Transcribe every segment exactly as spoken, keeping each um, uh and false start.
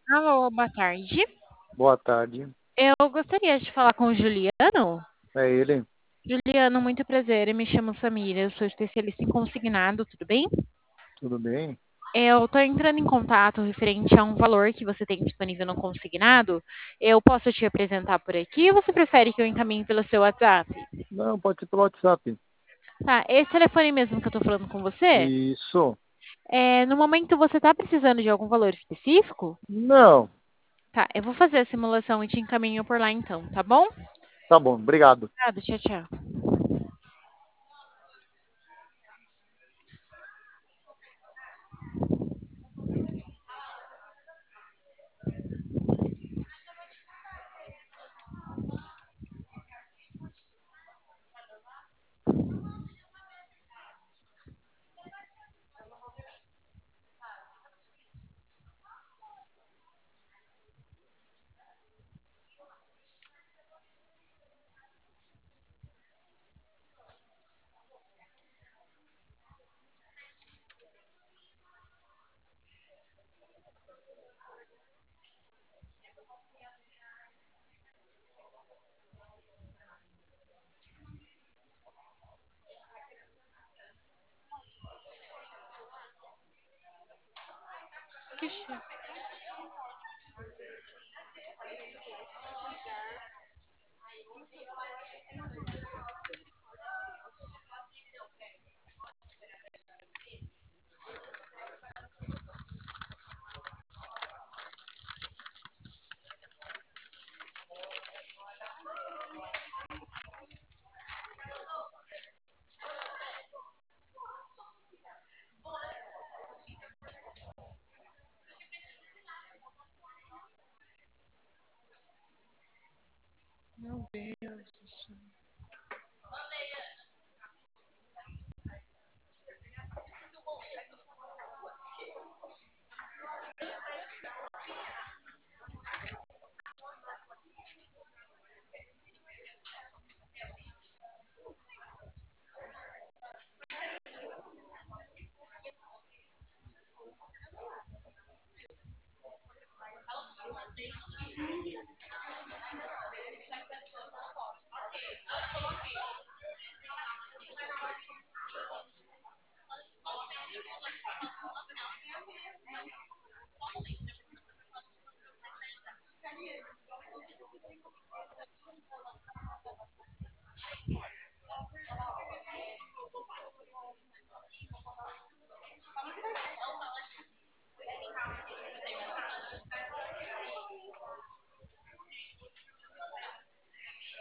Alô, boa tarde. Boa tarde. Eu gostaria de falar com o Juliano. É ele? Juliano, muito prazer. Eu me chamo Samira, eu sou especialista em consignado, tudo bem? Tudo bem? Eu estou entrando em contato referente a um valor que você tem disponível no consignado. Eu posso te apresentar por aqui ou você prefere que eu encaminhe pelo seu WhatsApp? Não, pode ser pelo WhatsApp. Tá, esse telefone mesmo que eu estou falando com você, Isso. é, no momento você está precisando de algum valor específico? Não. Tá, eu vou fazer a simulação e te encaminho por lá então, tá bom? Tá bom, obrigado. Obrigada, tchau, tchau. Que chique. Meu Deus do céu.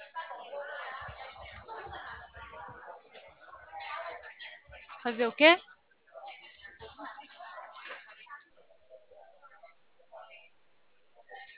Fazer o quê?